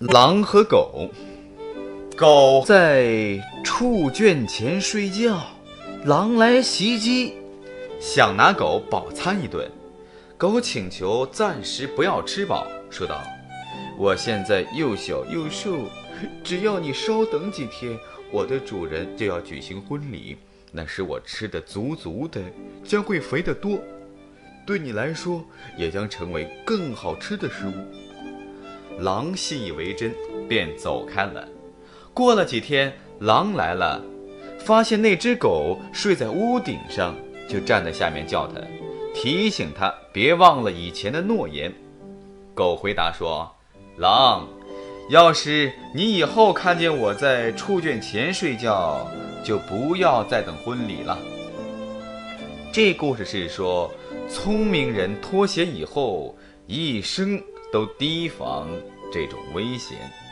狼和狗。狗在畜圈前睡觉，狼来袭击，想拿狗饱餐一顿。狗请求暂时不要吃饱，说道：我现在又小又瘦，只要你稍等几天，我的主人就要举行婚礼，那时我吃得足足的，将会肥得多，对你来说也将成为更好吃的食物。狼信以为真，便走开了。过了几天，狼来了，发现那只狗睡在屋顶上，就站在下面叫它，提醒它别忘了以前的诺言。狗回答说：狼，要是你以后看见我在畜圈前睡觉，就不要再等婚礼了。这故事是说，聪明人脱险以后，一生都提防这种危险。